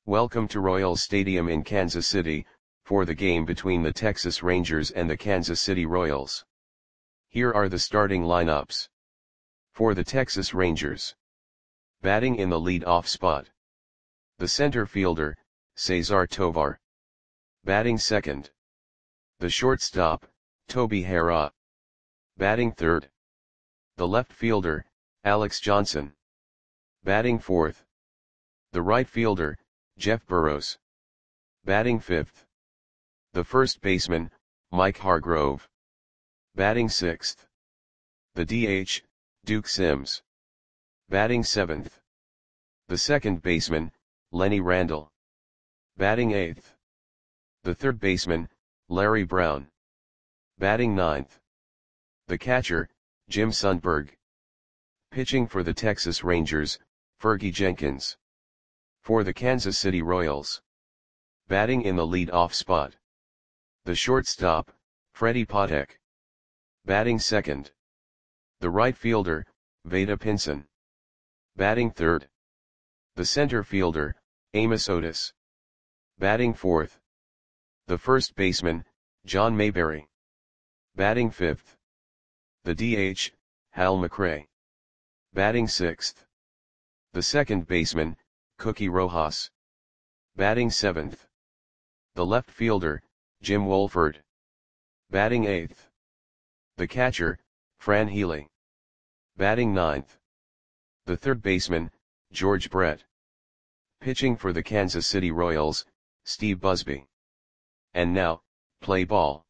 Welcome to Royals Stadium in Kansas City, for the game between the Texas Rangers and the Kansas City Royals. Here are the starting lineups. For the Texas Rangers. Batting in the lead-off spot. The center fielder, Cesar Tovar. Batting second. The shortstop, Toby Harrah. Batting third. The left fielder, Alex Johnson. Batting fourth. The right fielder, Jeff Burroughs. Batting fifth. The first baseman, Mike Hargrove. Batting sixth. The DH, Duke Sims. Batting seventh. The second baseman, Lenny Randle. Batting eighth. The third baseman, Larry Brown. Batting ninth. The catcher, Jim Sundberg. Pitching for the Texas Rangers, Fergie Jenkins. For the Kansas City Royals. Batting in the lead-off spot. The shortstop, Freddie Patek. Batting second. The right fielder, Vada Pinson. Batting third. The center fielder, Amos Otis. Batting fourth. The first baseman, John Mayberry. Batting fifth. The DH, Hal McRae. Batting sixth. The second baseman, Cookie Rojas. Batting seventh. The left fielder, Jim Wolford. Batting eighth. The catcher, Fran Healy. Batting ninth. The third baseman, George Brett. Pitching for the Kansas City Royals, Steve Busby. And now, play ball.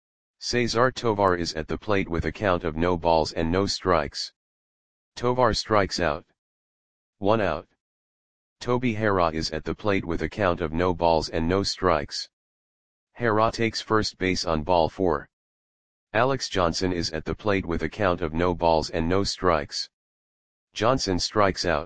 Cesar Tovar is at the plate with a count of no balls and no strikes. Tovar strikes out. 1 out. Toby Harrah is at the plate with a count of no balls and no strikes. Harrah takes first base on ball 4. Alex Johnson is at the plate with a count of no balls and no strikes. Johnson strikes out.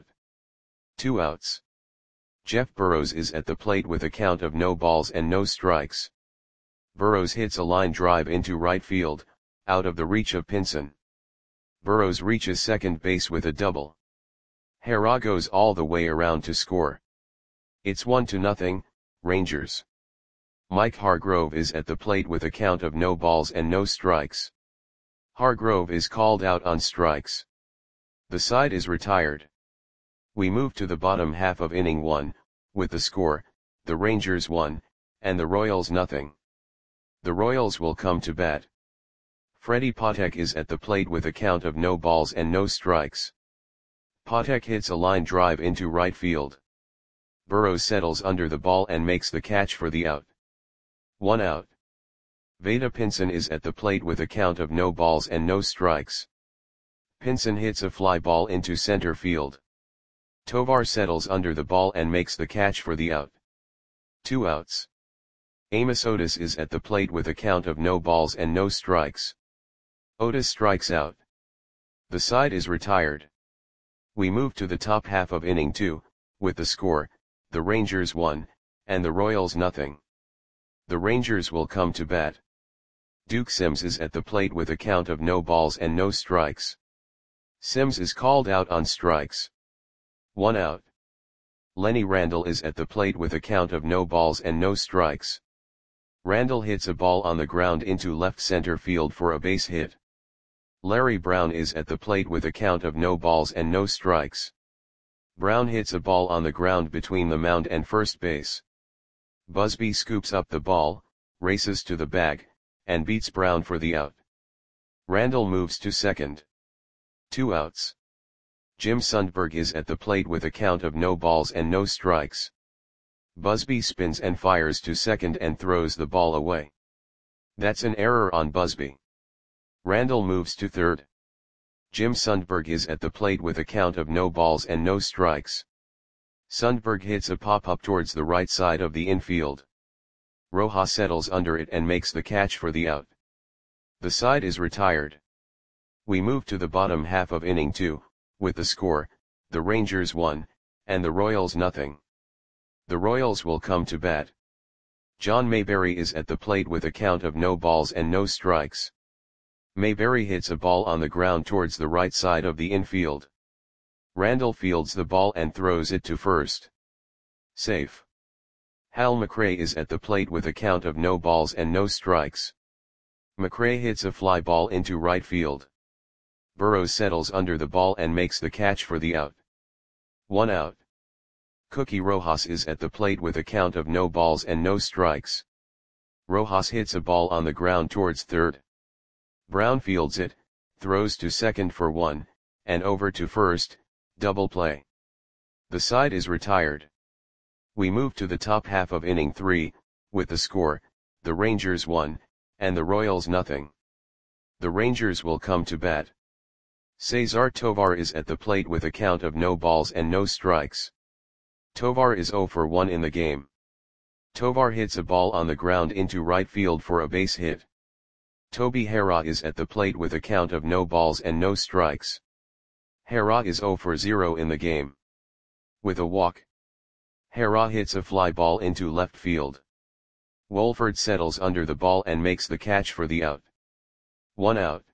2 outs. Jeff Burroughs is at the plate with a count of no balls and no strikes. Burroughs hits a line drive into right field, out of the reach of Pinson. Burroughs reaches second base with a double. Harrah goes all the way around to score. It's 1-0, Rangers. Mike Hargrove is at the plate with a count of no balls and no strikes. Hargrove is called out on strikes. The side is retired. We move to the bottom half of inning 1, with the score, the Rangers 1, and the Royals 0. The Royals will come to bat. Freddie Patek is at the plate with a count of no balls and no strikes. Patek hits a line drive into right field. Burroughs settles under the ball and makes the catch for the out. 1 out. Vada Pinson is at the plate with a count of no balls and no strikes. Pinson hits a fly ball into center field. Tovar settles under the ball and makes the catch for the out. 2 outs. Amos Otis is at the plate with a count of no balls and no strikes. Otis strikes out. The side is retired. We move to the top half of inning 2, with the score, the Rangers 1, and the Royals 0. The Rangers will come to bat. Duke Sims is at the plate with a count of no balls and no strikes. Sims is called out on strikes. 1 out. Lenny Randle is at the plate with a count of no balls and no strikes. Randle hits a ball on the ground into left center field for a base hit. Larry Brown is at the plate with a count of no balls and no strikes. Brown hits a ball on the ground between the mound and first base. Busby scoops up the ball, races to the bag, and beats Brown for the out. Randle moves to second. 2 outs. Jim Sundberg is at the plate with a count of no balls and no strikes. Busby spins and fires to second and throws the ball away. That's an error on Busby. Randle moves to third. Jim Sundberg is at the plate with a count of no balls and no strikes. Sundberg hits a pop-up towards the right side of the infield. Rojas settles under it and makes the catch for the out. The side is retired. We move to the bottom half of inning 2, with the score, the Rangers 1, and the Royals 0. The Royals will come to bat. John Mayberry is at the plate with a count of no balls and no strikes. Mayberry hits a ball on the ground towards the right side of the infield. Randle fields the ball and throws it to first. Safe. Hal McRae is at the plate with a count of no balls and no strikes. McRae hits a fly ball into right field. Burrows settles under the ball and makes the catch for the out. 1 out. Cookie Rojas is at the plate with a count of no balls and no strikes. Rojas hits a ball on the ground towards third. Brown fields it, throws to second for 1, and over to first, double play. The side is retired. We move to the top half of inning 3, with the score, the Rangers 1, and the Royals nothing. The Rangers will come to bat. Cesar Tovar is at the plate with a count of no balls and no strikes. Tovar is 0 for 1 in the game. Tovar hits a ball on the ground into right field for a base hit. Toby Harrah is at the plate with a count of no balls and no strikes. Harrah is 0 for 0 in the game. With a walk, Harrah hits a fly ball into left field. Wolford settles under the ball and makes the catch for the out. 1 out.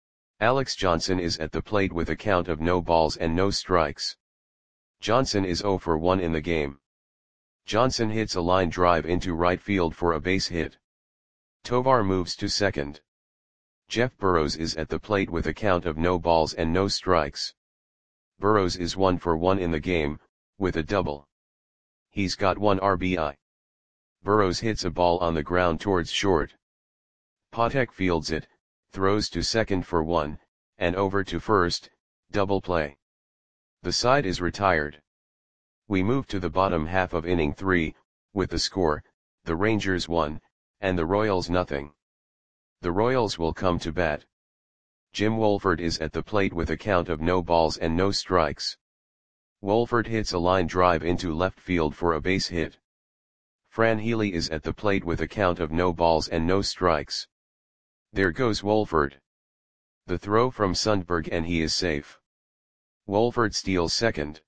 Alex Johnson is at the plate with a count of no balls and no strikes. Johnson is 0 for 1 in the game. Johnson hits a line drive into right field for a base hit. Tovar moves to second. Jeff Burrows is at the plate with a count of no balls and no strikes. Burrows is 1 for 1 in the game, with a double. He's got 1 RBI. Burrows hits a ball on the ground towards short. Patek fields it, throws to second for 1, and over to first, double play. The side is retired. We move to the bottom half of inning 3, with the score, the Rangers 1, and the Royals nothing. The Royals will come to bat. Jim Wolford is at the plate with a count of no balls and no strikes. Wolford hits a line drive into left field for a base hit. Fran Healy is at the plate with a count of no balls and no strikes. There goes Wolford. The throw from Sundberg and he is safe. Wolford steals second.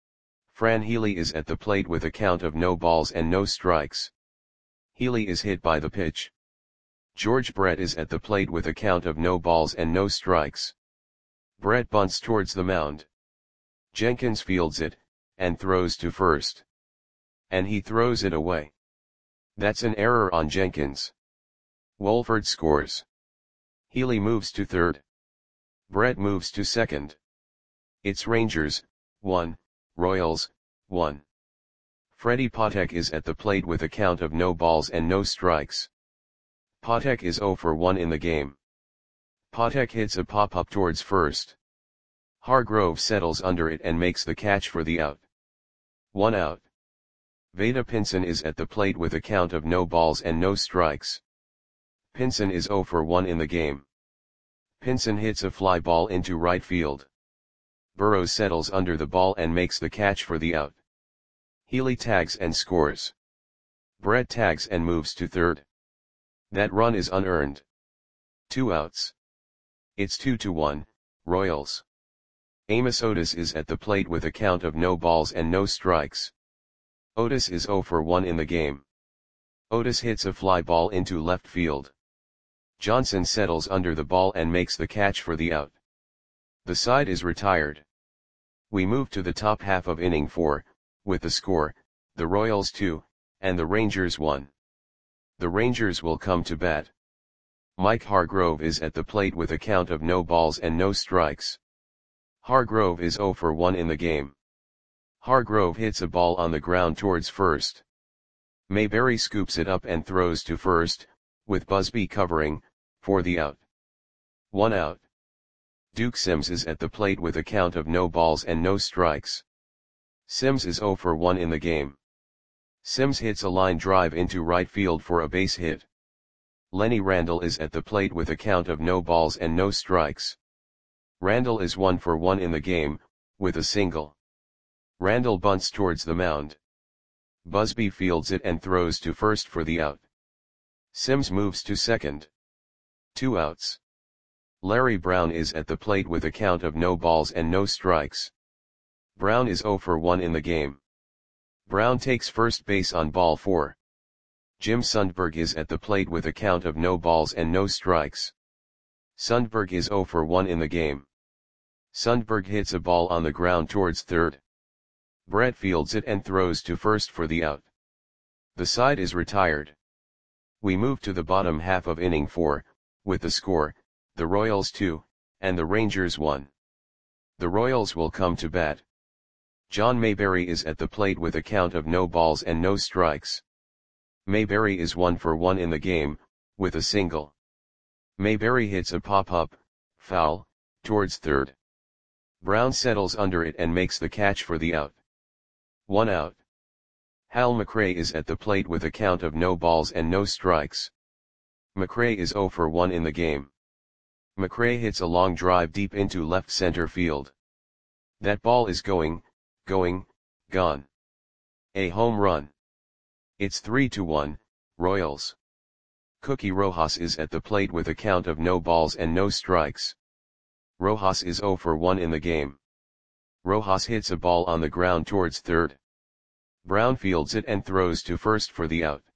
Fran Healy is at the plate with a count of no balls and no strikes. Healy is hit by the pitch. George Brett is at the plate with a count of no balls and no strikes. Brett bunts towards the mound. Jenkins fields it, and throws to first. And he throws it away. That's an error on Jenkins. Wolford scores. Healy moves to third. Brett moves to second. It's Rangers, 1, Royals, 1. Freddie Patek is at the plate with a count of no balls and no strikes. Patek is 0 for 1 in the game. Patek hits a pop-up towards first. Hargrove settles under it and makes the catch for the out. 1 out. Veda Pinson is at the plate with a count of no balls and no strikes. Pinson is 0 for 1 in the game. Pinson hits a fly ball into right field. Burrows settles under the ball and makes the catch for the out. Healy tags and scores. Brett tags and moves to third. That run is unearned. 2 outs. It's 2-1, Royals. Amos Otis is at the plate with a count of no balls and no strikes. Otis is 0 for 1 in the game. Otis hits a fly ball into left field. Johnson settles under the ball and makes the catch for the out. The side is retired. We move to the top half of inning 4, with the score, the Royals 2, and the Rangers 1. The Rangers will come to bat. Mike Hargrove is at the plate with a count of no balls and no strikes. Hargrove is 0 for 1 in the game. Hargrove hits a ball on the ground towards first. Mayberry scoops it up and throws to first, with Busby covering, for the out. 1 out. Duke Sims is at the plate with a count of no balls and no strikes. Sims is 0 for 1 in the game. Sims hits a line drive into right field for a base hit. Lenny Randall is at the plate with a count of no balls and no strikes. Randall is 1 for 1 in the game, with a single. Randall bunts towards the mound. Busby fields it and throws to first for the out. Sims moves to second. 2 outs. Larry Brown is at the plate with a count of no balls and no strikes. Brown is 0 for 1 in the game. Brown takes first base on ball 4. Jim Sundberg is at the plate with a count of no balls and no strikes. Sundberg is 0 for 1 in the game. Sundberg hits a ball on the ground towards third. Brett fields it and throws to first for the out. The side is retired. We move to the bottom half of inning 4, with the score, the Royals 2, and the Rangers 1. The Royals will come to bat. John Mayberry is at the plate with a count of no balls and no strikes. Mayberry is 1 for 1 in the game, with a single. Mayberry hits a pop-up, foul, towards third. Brown settles under it and makes the catch for the out. 1 out. Hal McRae is at the plate with a count of no balls and no strikes. McRae is 0 for 1 in the game. McRae hits a long drive deep into left center field. That ball is going, gone. A home run. It's 3-1, Royals. Cookie Rojas is at the plate with a count of no balls and no strikes. Rojas is 0 for 1 in the game. Rojas hits a ball on the ground towards third. Brown fields it and throws to first for the out.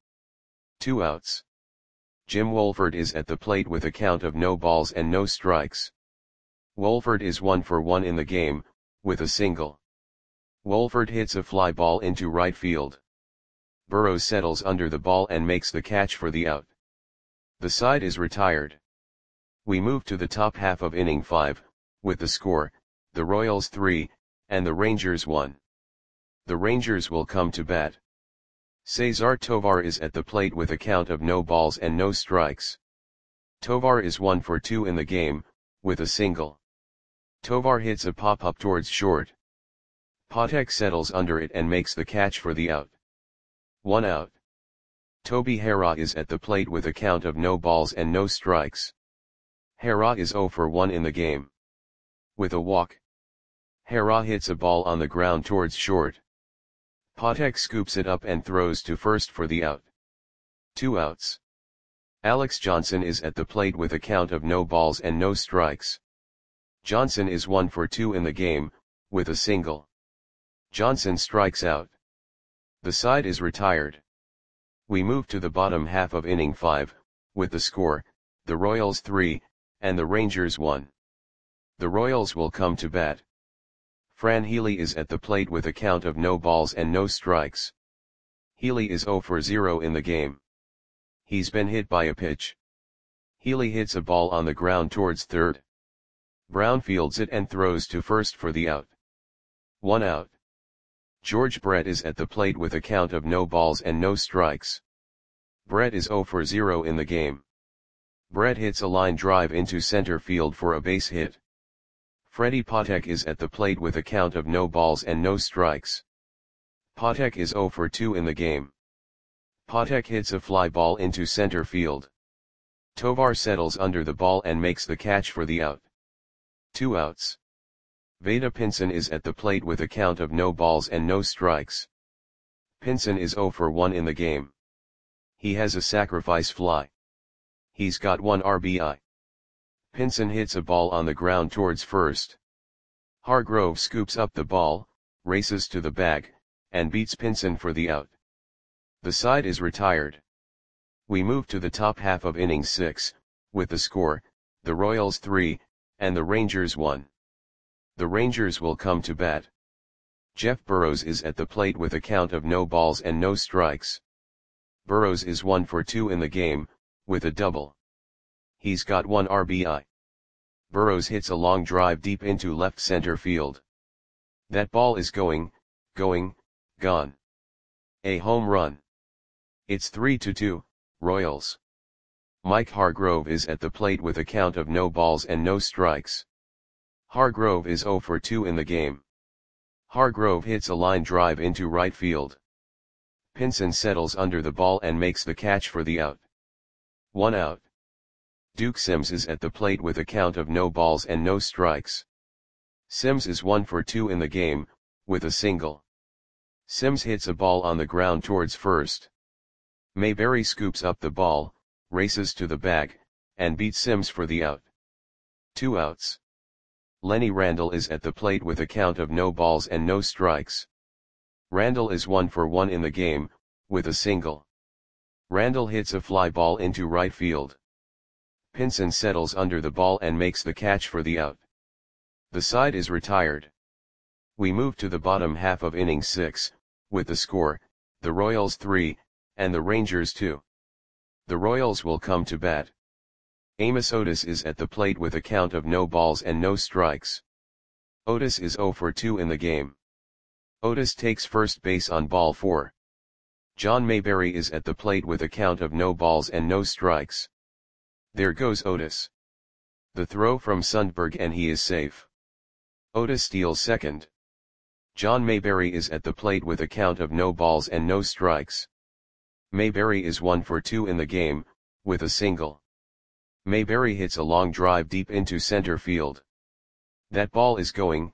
2 outs. Jim Wolford is at the plate with a count of no balls and no strikes. Wolford is 1 for 1 in the game, with a single. Wolford hits a fly ball into right field. Burrows settles under the ball and makes the catch for the out. The side is retired. We move to the top half of inning 5, with the score, the Royals 3, and the Rangers 1. The Rangers will come to bat. Cesar Tovar is at the plate with a count of no balls and no strikes. Tovar is 1 for 2 in the game, with a single. Tovar hits a pop-up towards short. Patek settles under it and makes the catch for the out. 1 out. Toby Harrah is at the plate with a count of no balls and no strikes. Harrah is 0 for 1 in the game. With a walk. Harrah hits a ball on the ground towards short. Patek scoops it up and throws to first for the out. 2 outs. Alex Johnson is at the plate with a count of no balls and no strikes. Johnson is 1 for 2 in the game, with a single. Johnson strikes out. The side is retired. We move to the bottom half of inning 5, with the score, the Royals 3, and the Rangers 1. The Royals will come to bat. Fran Healy is at the plate with a count of no balls and no strikes. Healy is 0 for 0 in the game. He's been hit by a pitch. Healy hits a ball on the ground towards third. Brown fields it and throws to first for the out. 1 out. George Brett is at the plate with a count of no balls and no strikes. Brett is 0 for 0 in the game. Brett hits a line drive into center field for a base hit. Freddie Patek is at the plate with a count of no balls and no strikes. Patek is 0 for 2 in the game. Patek hits a fly ball into center field. Tovar settles under the ball and makes the catch for the out. 2 outs. Veda Pinson is at the plate with a count of no balls and no strikes. Pinson is 0 for 1 in the game. He has a sacrifice fly. He's got 1 RBI. Pinson hits a ball on the ground towards first. Hargrove scoops up the ball, races to the bag, and beats Pinson for the out. The side is retired. We move to the top half of inning 6, with the score, the Royals 3, and the Rangers 1. The Rangers will come to bat. Jeff Burrows is at the plate with a count of no balls and no strikes. Burrows is 1 for 2 in the game, with a double. He's got 1 RBI. Burrows hits a long drive deep into left center field. That ball is going, gone. A home run. It's 3-2, Royals. Mike Hargrove is at the plate with a count of no balls and no strikes. Hargrove is 0 for 2 in the game. Hargrove hits a line drive into right field. Pinson settles under the ball and makes the catch for the out. 1 out. Duke Sims is at the plate with a count of no balls and no strikes. Sims is 1 for 2 in the game, with a single. Sims hits a ball on the ground towards first. Mayberry scoops up the ball, races to the bag, and beats Sims for the out. 2 outs. Lenny Randle is at the plate with a count of no balls and no strikes. Randle is 1 for 1 in the game, with a single. Randle hits a fly ball into right field. Pinson settles under the ball and makes the catch for the out. The side is retired. We move to the bottom half of inning 6, with the score, the Royals 3, and the Rangers too. The Royals will come to bat. Amos Otis is at the plate with a count of no balls and no strikes. Otis is 0 for 2 in the game. Otis takes first base on ball 4. John Mayberry is at the plate with a count of no balls and no strikes. There goes Otis. The throw from Sundberg and he is safe. Otis steals second. John Mayberry is at the plate with a count of no balls and no strikes. Mayberry is 1 for 2 in the game, with a single. Mayberry hits a long drive deep into center field. That ball is gone.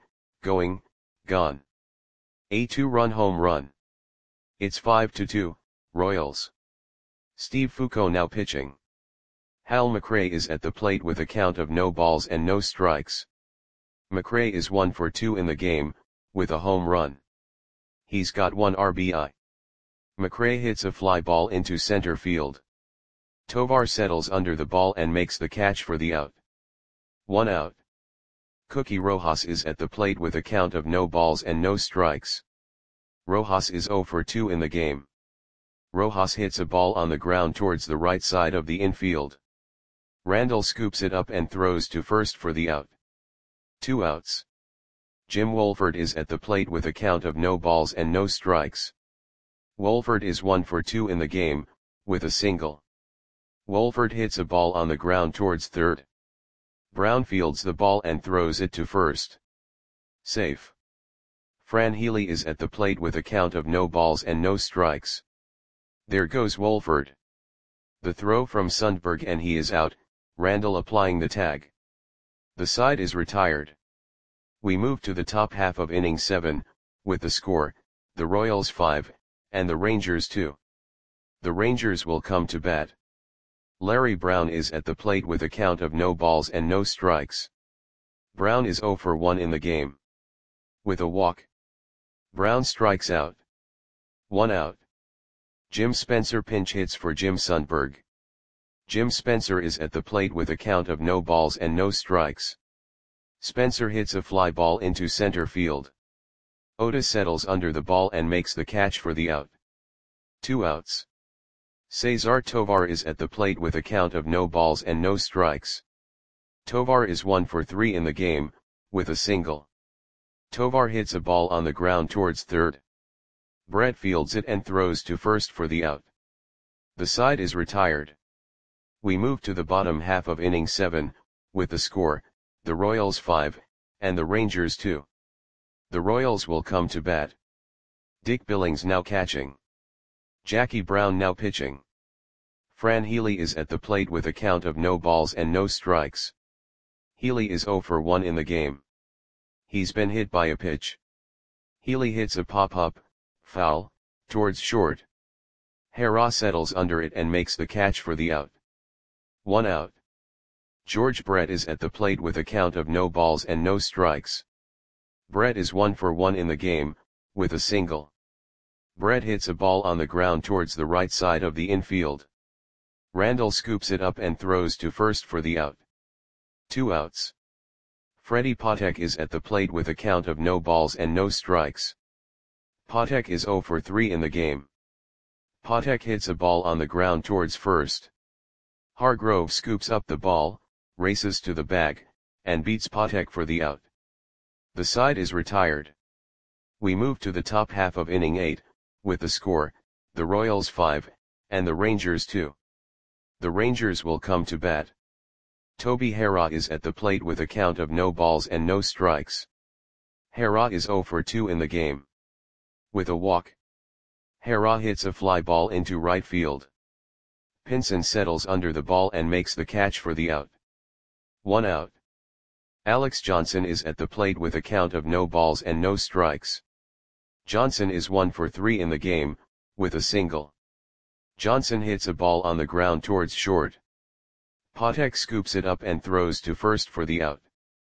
A 2-run home run. It's 5-2, Royals. Steve Foucault now pitching. Hal McRae is at the plate with a count of no balls and no strikes. McRae is 1 for 2 in the game, with a home run. He's got 1 RBI. McRae hits a fly ball into center field. Tovar settles under the ball and makes the catch for the out. 1 out. Cookie Rojas is at the plate with a count of no balls and no strikes. Rojas is 0 for 2 in the game. Rojas hits a ball on the ground towards the right side of the infield. Randall scoops it up and throws to first for the out. 2 outs. Jim Wolford is at the plate with a count of no balls and no strikes. Wolford is 1 for 2 in the game, with a single. Wolford hits a ball on the ground towards third. Brown fields the ball and throws it to first. Safe. Fran Healy is at the plate with a count of no balls and no strikes. There goes Wolford. The throw from Sundberg and he is out, Randall applying the tag. The side is retired. We move to the top half of inning 7, with the score, the Royals 5, and the Rangers 2. The Rangers will come to bat. Larry Brown is at the plate with a count of no balls and no strikes. Brown is 0 for 1 in the game. With a walk. Brown strikes out. 1 out. Jim Spencer pinch hits for Jim Sundberg. Jim Spencer is at the plate with a count of no balls and no strikes. Spencer hits a fly ball into center field. Otis settles under the ball and makes the catch for the out. 2 outs. Cesar Tovar is at the plate with a count of no balls and no strikes. Tovar is 1 for 3 in the game, with a single. Tovar hits a ball on the ground towards third. Brett fields it and throws to first for the out. The side is retired. We move to the bottom half of inning 7, with the score, the Royals 5, and the Rangers 2. The Royals will come to bat. Dick Billings now catching. Jackie Brown now pitching. Fran Healy is at the plate with a count of no balls and no strikes. Healy is 0 for 1 in the game. He's been hit by a pitch. Healy hits a pop-up, foul, towards short. Hera settles under it and makes the catch for the out. 1 out. George Brett is at the plate with a count of no balls and no strikes. Brett is 1 for 1 in the game, with a single. Brett hits a ball on the ground towards the right side of the infield. Randall scoops it up and throws to first for the out. 2 outs. Freddie Patek is at the plate with a count of no balls and no strikes. Patek is 0 for 3 in the game. Patek hits a ball on the ground towards first. Hargrove scoops up the ball, races to the bag, and beats Patek for the out. The side is retired. We move to the top half of inning 8, with the score, the Royals 5, and the Rangers 2. The Rangers will come to bat. Toby Hera is at the plate with a count of no balls and no strikes. Hera is 0 for 2 in the game. With a walk. Hera hits a fly ball into right field. Pinson settles under the ball and makes the catch for the out. 1 out. Alex Johnson is at the plate with a count of no balls and no strikes. Johnson is 1 for 3 in the game, with a single. Johnson hits a ball on the ground towards short. Patek scoops it up and throws to first for the out.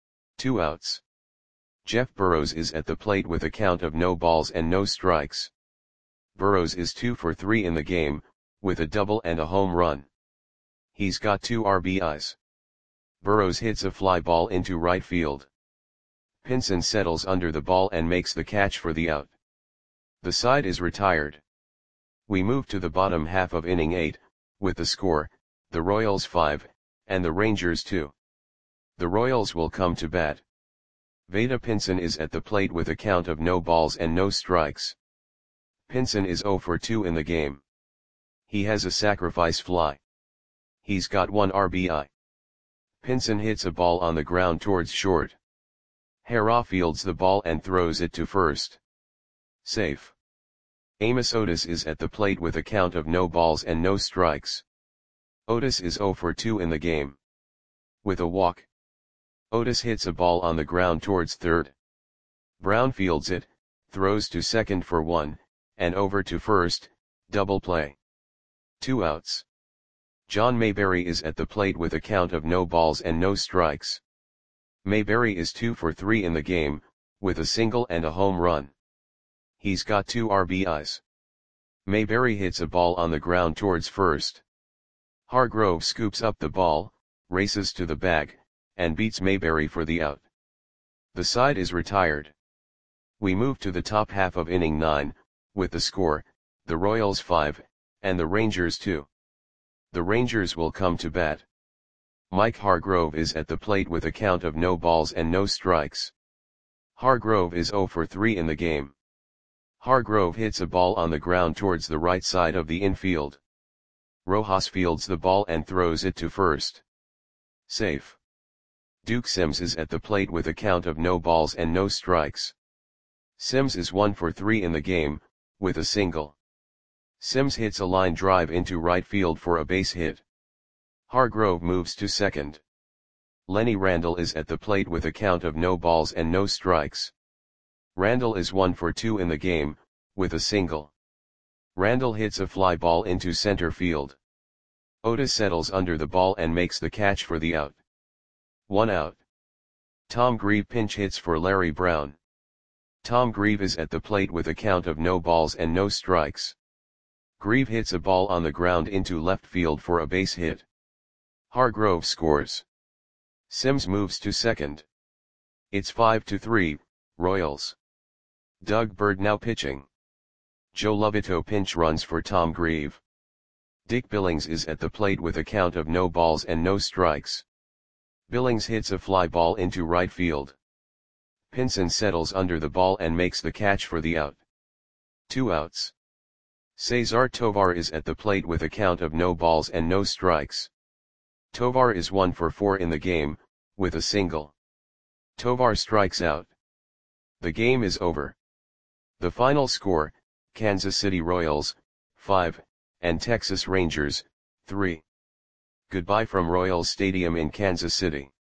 2 outs. Jeff Burrows is at the plate with a count of no balls and no strikes. Burrows is 2 for 3 in the game, with a double and a home run. He's got 2 RBIs. Burrows hits a fly ball into right field. Pinson settles under the ball and makes the catch for the out. The side is retired. We move to the bottom half of inning 8, with the score, the Royals 5, and the Rangers 2. The Royals will come to bat. Vada Pinson is at the plate with a count of no balls and no strikes. Pinson is 0 for 2 in the game. He has a sacrifice fly. He's got 1 RBI. Pinson hits a ball on the ground towards short. Hara fields the ball and throws it to first. Safe. Amos Otis is at the plate with a count of no balls and no strikes. Otis is 0 for 2 in the game. With a walk. Otis hits a ball on the ground towards third. Brown fields it, throws to second for 1, and over to first, double play. 2 outs. John Mayberry is at the plate with a count of no balls and no strikes. Mayberry is 2 for 3 in the game, with a single and a home run. He's got 2 RBIs. Mayberry hits a ball on the ground towards first. Hargrove scoops up the ball, races to the bag, and beats Mayberry for the out. The side is retired. We move to the top half of inning 9, with the score, the Royals 5, and the Rangers 2. The Rangers will come to bat. Mike Hargrove is at the plate with a count of no balls and no strikes. Hargrove is 0 for 3 in the game. Hargrove hits a ball on the ground towards the right side of the infield. Rojas fields the ball and throws it to first. Safe. Duke Sims is at the plate with a count of no balls and no strikes. Sims is 1 for 3 in the game, with a single. Sims hits a line drive into right field for a base hit. Hargrove moves to second. Lenny Randall is at the plate with a count of no balls and no strikes. Randall is 1 for 2 in the game, with a single. Randall hits a fly ball into center field. Otis settles under the ball and makes the catch for the out. 1 out. Tom Grieve pinch hits for Larry Brown. Tom Grieve is at the plate with a count of no balls and no strikes. Grieve hits a ball on the ground into left field for a base hit. Hargrove scores. Sims moves to second. It's 5-3, Royals. Doug Bird now pitching. Joe Lobito pinch runs for Tom Grieve. Dick Billings is at the plate with a count of no balls and no strikes. Billings hits a fly ball into right field. Pinson settles under the ball and makes the catch for the out. 2 outs. Cesar Tovar is at the plate with a count of no balls and no strikes. Tovar is 1 for 4 in the game, with a single. Tovar strikes out. The game is over. The final score, Kansas City Royals, 5, and Texas Rangers, 3. Goodbye from Royals Stadium in Kansas City.